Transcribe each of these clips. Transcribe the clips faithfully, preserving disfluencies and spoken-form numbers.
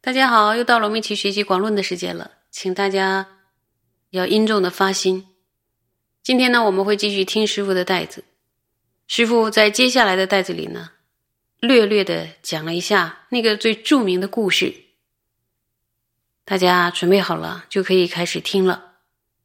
大家好，又到了我们一起学习广论的时间了，请大家要殷重的发心。今天呢，我们会继续听师父的带子。师父在接下来的带子里呢，略略的讲了一下那个最著名的故事。大家准备好了，就可以开始听了。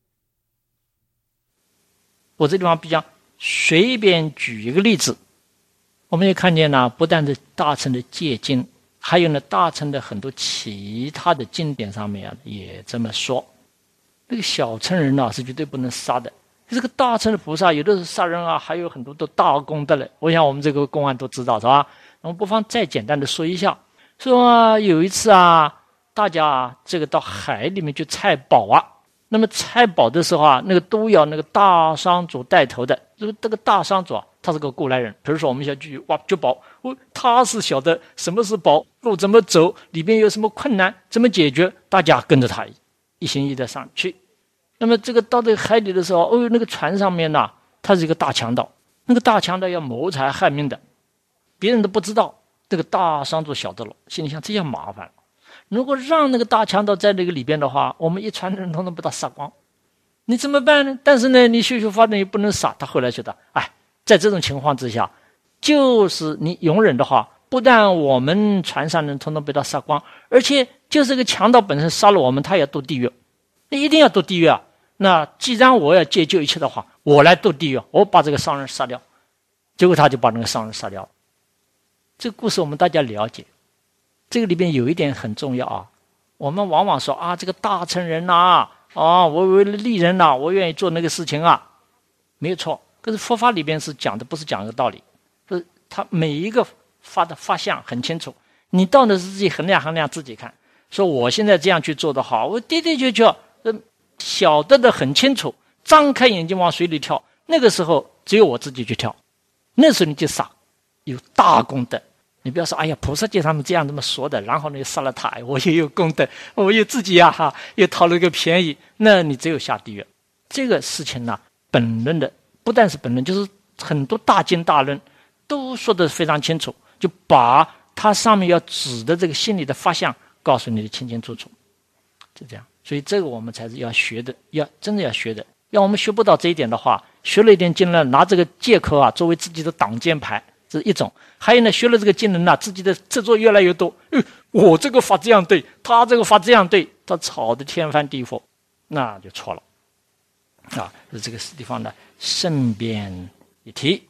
我这地方比较随便举一个例子，我们也看见呢，不但是大乘的戒经，还有呢大乘的很多其他的经典上面啊，也这么说。那个小乘人呢、啊、是绝对不能杀的。这个大乘的菩萨有的是杀人啊，还有很多都大功德了。我想我们这个公案都知道，是吧？我们不妨再简单的说一下。说、啊、有一次啊，大家啊这个到海里面去采宝啊。那么采宝的时候啊，那个都要那个大商主带头的。这个这个大商主啊，他是个过来人。比如说我们想去挖掘宝，哦，他是晓得什么是宝，路怎么走，里边有什么困难，怎么解决，大家跟着他一心一意的上去。那么这个到这个海里的时候，哦，那个船上面呢，他是一个大强盗，那个大强盗要谋财害命的，别人都不知道，这个大商主晓得了，心里想这样麻烦了。如果让那个大强盗在那个里边的话，我们一船人统统把他杀光，你怎么办呢？但是呢，你修修法呢也不能杀他。后来觉得，哎，在这种情况之下，就是你容忍的话，不但我们船上人统统被他杀光，而且就是这个强盗本身杀了我们，他也堕地狱，那一定要堕地狱啊。那既然我要解救一切的话，我来堕地狱，我把这个商人杀掉。结果他就把那个商人杀掉了。这个故事我们大家了解。这个里边有一点很重要啊，我们往往说啊，这个大乘人呐、啊，啊，我为了利人呐、啊，我愿意做那个事情啊，没有错。可是佛法里边是讲的，不是讲个道理，是他每一个发的发相很清楚，你到底是自己衡量衡量自己看。说我现在这样去做的好，我的的确确晓得的很清楚，张开眼睛往水里跳，那个时候只有我自己去跳，那时候你就傻，有大功德。你不要说，哎呀，菩萨界他们这样这么说的，然后呢杀了他，我也有功德，我又自己呀、啊、哈，又讨了个便宜，那你只有下地狱。这个事情呢，本论的不但是本论，就是很多大经大论都说得非常清楚，就把它上面要指的这个心理的发相告诉你的清清楚楚，就这样。所以这个我们才是要学的，要真的要学的。要我们学不到这一点的话，学了一点经论，拿这个借口啊作为自己的挡箭牌，这是一种。还有呢，学了这个经论啊，自己的执着越来越多。嗯，我这个法这样对，他这个法这样对，他吵得天翻地覆，那就错了。啊，是这个地方呢，顺便一提。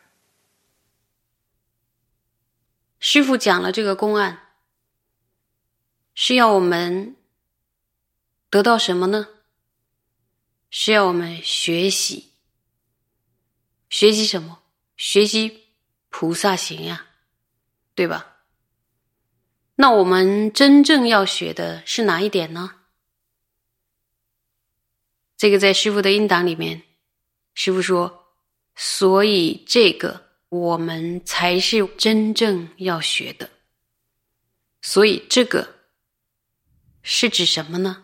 师父讲了这个公案，是要我们得到什么呢？是要我们学习。学习什么？学习菩萨行呀，对吧？那我们真正要学的是哪一点呢？这个在师父的音档里面，师父说，所以这个我们才是真正要学的。所以这个是指什么呢？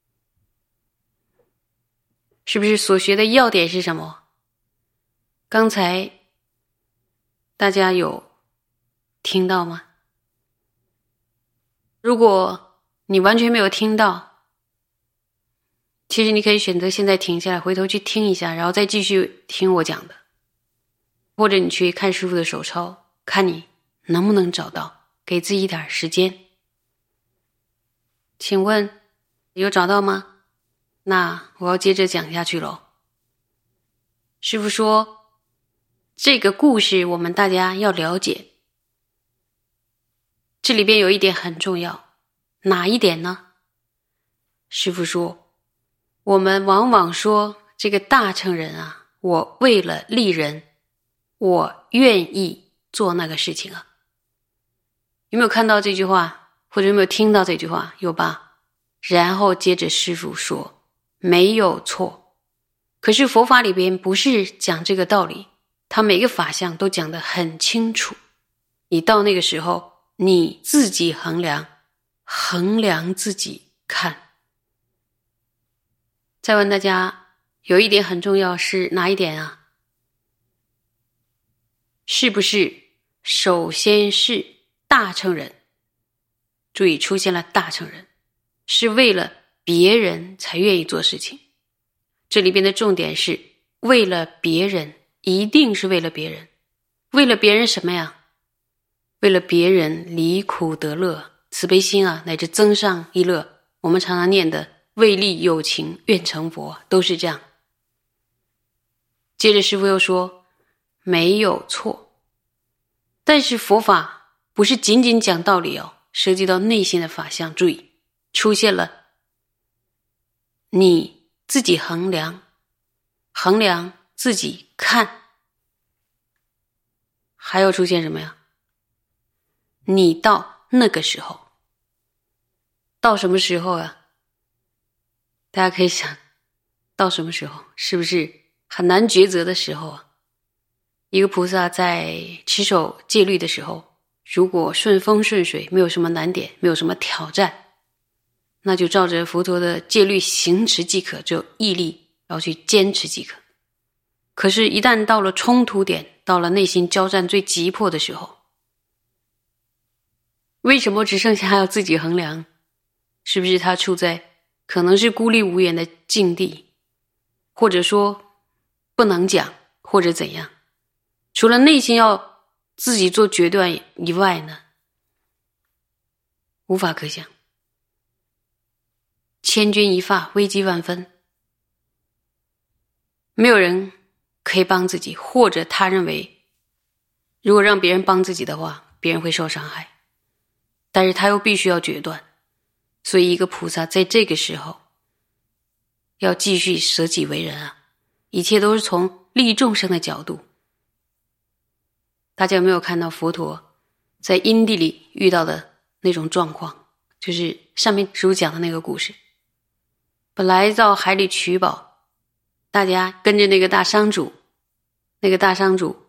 是不是所学的要点是什么？刚才大家有听到吗？如果你完全没有听到，其实你可以选择现在停下来，回头去听一下，然后再继续听我讲的，或者你去看师父的手抄，看你能不能找到，给自己一点时间。请问有找到吗？那我要接着讲下去咯。师父说，这个故事我们大家要了解，这里边有一点很重要，哪一点呢？师父说，我们往往说这个大乘人啊，我为了利人，我愿意做那个事情啊。有没有看到这句话？或者有没有听到这句话？有吧？然后接着师父说，没有错。可是佛法里边不是讲这个道理，他每个法相都讲得很清楚。你到那个时候，你自己衡量，衡量自己看。再问大家，有一点很重要，是哪一点啊？是不是首先是大乘人？ 注意，出现了大乘人，是为了别人才愿意做事情。这里边的重点是为了别人，一定是为了别人。为了别人什么呀？为了别人离苦得乐，慈悲心啊，乃至增上一乐。我们常常念的为利有情愿成佛，都是这样。接着师父又说没有错，但是佛法不是仅仅讲道理哦，涉及到内心的法相。注意，出现了你自己衡量，衡量自己看，还要出现什么呀？你到那个时候，到什么时候啊？大家可以想到什么时候，是不是很难抉择的时候啊？一个菩萨在持守戒律的时候，如果顺风顺水，没有什么难点，没有什么挑战，那就照着佛陀的戒律行持即可，只有毅力要去坚持即可。可是一旦到了冲突点，到了内心交战最急迫的时候，为什么只剩下要自己衡量？是不是他处在可能是孤立无援的境地，或者说不能讲，或者怎样？除了内心要自己做决断以外呢，无法可想。千钧一发，危机万分，没有人可以帮自己，或者他认为如果让别人帮自己的话，别人会受伤害，但是他又必须要决断。所以一个菩萨在这个时候要继续舍己为人啊，一切都是从利众生的角度。大家有没有看到佛陀在因地里遇到的那种状况？就是上面师父讲的那个故事，本来到海里取宝，大家跟着那个大商主，那个大商主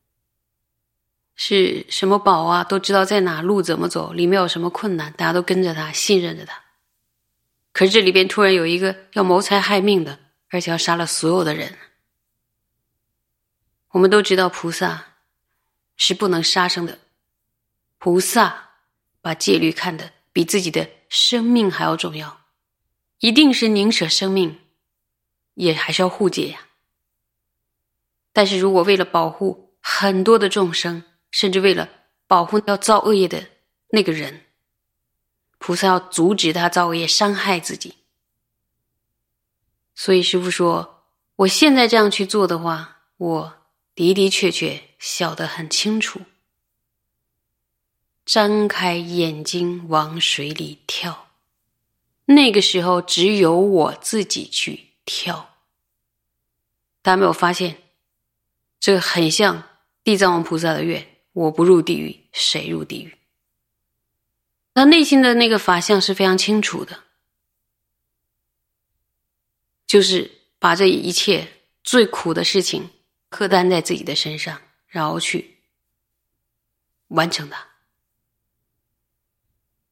是什么宝啊，都知道在哪，路怎么走，里面有什么困难，大家都跟着他，信任着他。可是这里边突然有一个要谋财害命的，而且要杀了所有的人。我们都知道菩萨是不能杀生的，菩萨把戒律看得比自己的生命还要重要，一定是宁舍生命也还是要护戒呀。但是如果为了保护很多的众生，甚至为了保护要造恶业的那个人，菩萨要阻止他造恶业，伤害自己。所以师父说，我现在这样去做的话，我的的确确晓得很清楚，张开眼睛往水里跳，那个时候只有我自己去跳。大家没有发现这个很像地藏王菩萨的愿，我不入地狱谁入地狱？他内心的那个法相是非常清楚的，就是把这一切最苦的事情负担在自己的身上，然后去完成它。